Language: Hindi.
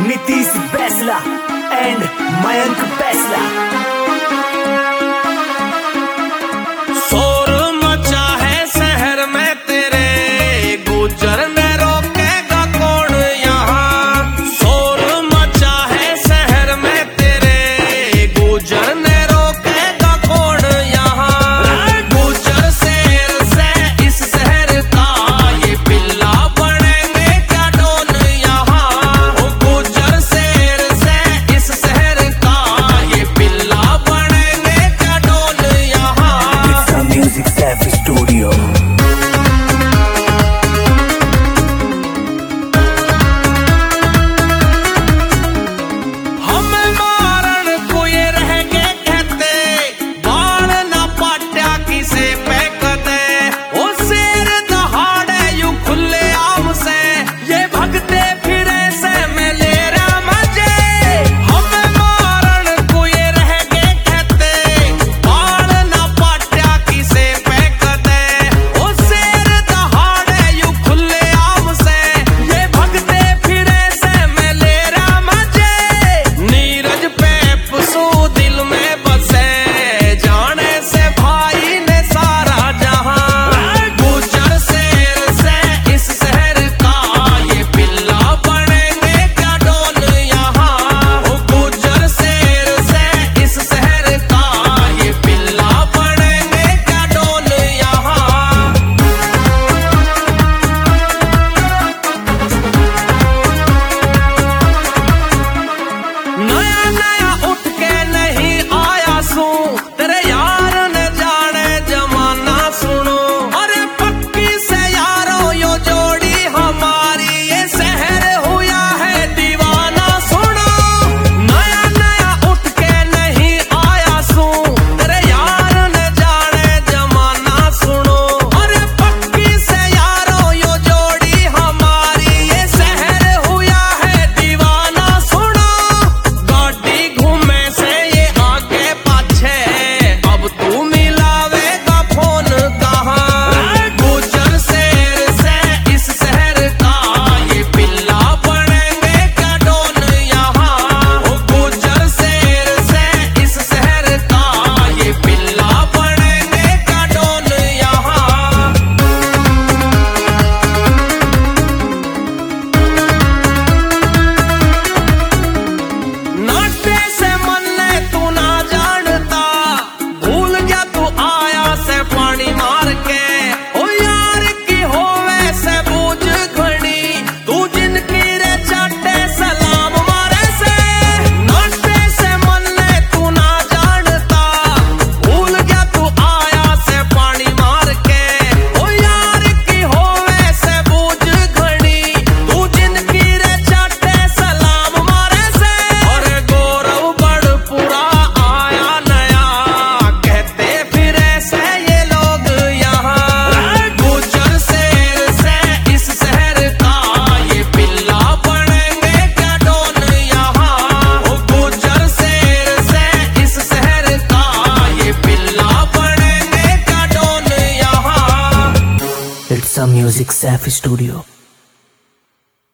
नीतीश बैसला एंड मयंक बैसला। शोर मचा है शहर में तेरे, गुजर ने रोकेगा कौन यहाँ। शोर मचा है शहर में तेरे, गुजर ने रोकेगा कौन यहाँ। गुजर शहर से इस शहर का ये पिल्ला बनेंगे क्या डॉन यहाँ। गुजर शहर से इस शहर का ये पिल्ला बनेंगे क्या डॉन यहाँ। It's a Music Savvy Studio। It's a Music Savvy Studio।